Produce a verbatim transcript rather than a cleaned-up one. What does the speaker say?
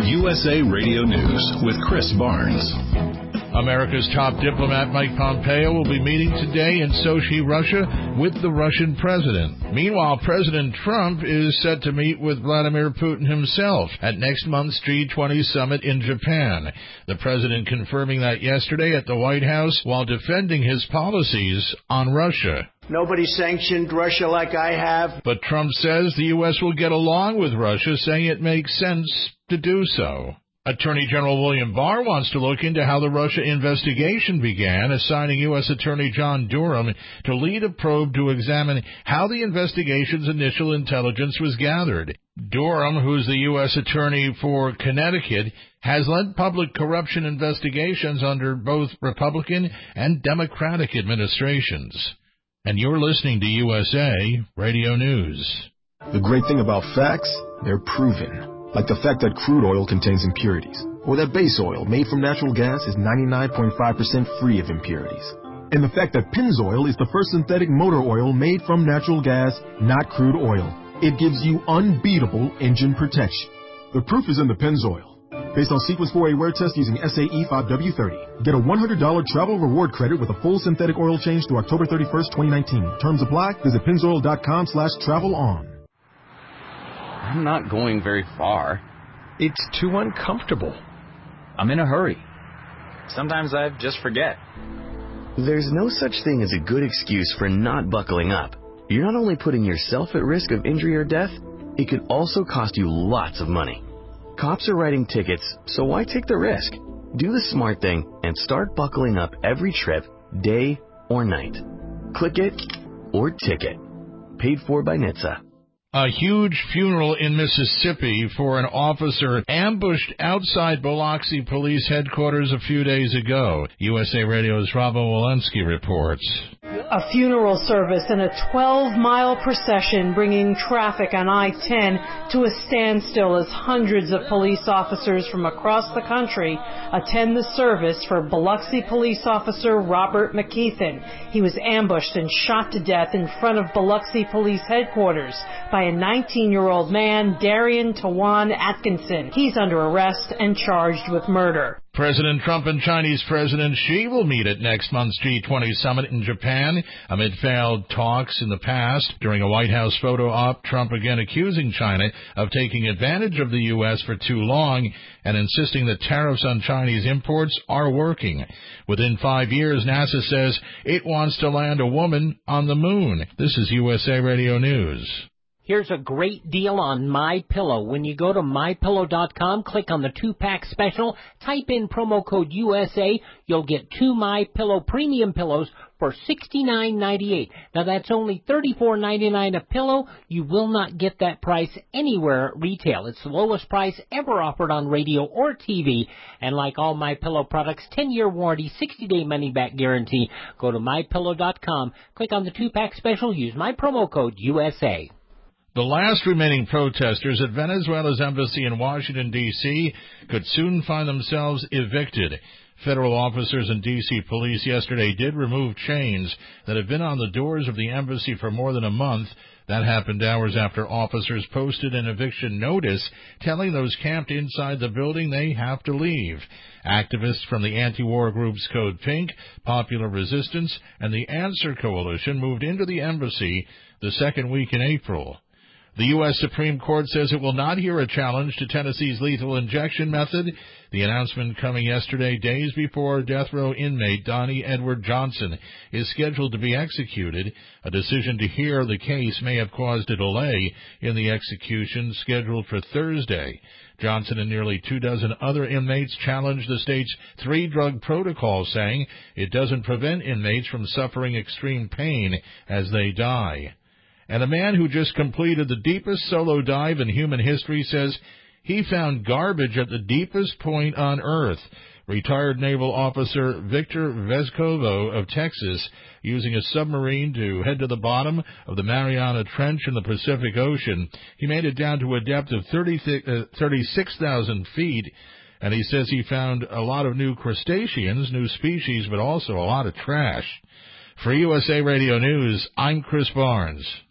U S A Radio News with Chris Barnes. America's top diplomat Mike Pompeo will be meeting today in Sochi, Russia, with the Russian president. Meanwhile, President Trump is set to meet with Vladimir Putin himself at next month's G twenty summit in Japan. The president confirming that yesterday at the White House while defending his policies on Russia. Nobody sanctioned Russia like I have. But Trump says the U S will get along with Russia, saying it makes sense to do so. Attorney General William Barr wants to look into how the Russia investigation began, assigning U S Attorney John Durham to lead a probe to examine how the investigation's initial intelligence was gathered. Durham, who's the U S Attorney for Connecticut, has led public corruption investigations under both Republican and Democratic administrations. And you're listening to U S A Radio News. The great thing about facts, they're proven. Like the fact that crude oil contains impurities, or that base oil made from natural gas is ninety-nine point five percent free of impurities. And the fact that Pennzoil is the first synthetic motor oil made from natural gas, not crude oil. It gives you unbeatable engine protection. The proof is in the Pennzoil. Based on Sequence four A wear test using S A E five W thirty. Get a one hundred dollars travel reward credit with a full synthetic oil change through October thirty-first, twenty nineteen. Terms apply. Visit pennzoil.com slash travel on. I'm not going very far. It's too uncomfortable. I'm in a hurry. Sometimes I just forget. There's no such thing as a good excuse for not buckling up. You're not only putting yourself at risk of injury or death, it could also cost you lots of money. Cops are writing tickets, so why take the risk? Do the smart thing and start buckling up every trip, day or night. Click it or ticket. Paid for by N H T S A. A huge funeral in Mississippi for an officer ambushed outside Biloxi Police Headquarters a few days ago. U S A Radio's Rava Walensky reports. A funeral service and a twelve-mile procession bringing traffic on I ten to a standstill as hundreds of police officers from across the country attend the service for Biloxi Police Officer Robert McKeithen. He was ambushed and shot to death in front of Biloxi Police Headquarters by a nineteen-year-old man, Darian Tawan Atkinson. He's under arrest and charged with murder. President Trump and Chinese President Xi will meet at next month's G twenty summit in Japan amid failed talks in the past. During a White House photo op, Trump again accusing China of taking advantage of the U S for too long and insisting that tariffs on Chinese imports are working. Within five years, NASA says it wants to land a woman on the moon. This is U S A Radio News. Here's a great deal on MyPillow. When you go to my pillow dot com, click on the two-pack special, type in promo code U S A, you'll get two MyPillow premium pillows for sixty-nine ninety-eight. Now that's only thirty-four ninety-nine a pillow. You will not get that price anywhere at retail. It's the lowest price ever offered on radio or T V. And like all MyPillow products, ten-year warranty, sixty-day money-back guarantee. Go to my pillow dot com, click on the two-pack special, use my promo code U S A. The last remaining protesters at Venezuela's embassy in Washington, D C could soon find themselves evicted. Federal officers and D C police yesterday did remove chains that have been on the doors of the embassy for more than a month. That happened hours after officers posted an eviction notice telling those camped inside the building they have to leave. Activists from the anti-war groups Code Pink, Popular Resistance, and the Answer Coalition moved into the embassy the second week in April. The U S Supreme Court says it will not hear a challenge to Tennessee's lethal injection method. The announcement coming yesterday, days before death row inmate Donnie Edward Johnson is scheduled to be executed. A decision to hear the case may have caused a delay in the execution scheduled for Thursday. Johnson and nearly two dozen other inmates challenged the state's three-drug protocol, saying it doesn't prevent inmates from suffering extreme pain as they die. And a man who just completed the deepest solo dive in human history says he found garbage at the deepest point on Earth. Retired naval officer Victor Vescovo of Texas, using a submarine to head to the bottom of the Mariana Trench in the Pacific Ocean. He made it down to a depth of thirty-six thousand feet, and he says he found a lot of new crustaceans, new species, but also a lot of trash. For U S A Radio News, I'm Chris Barnes.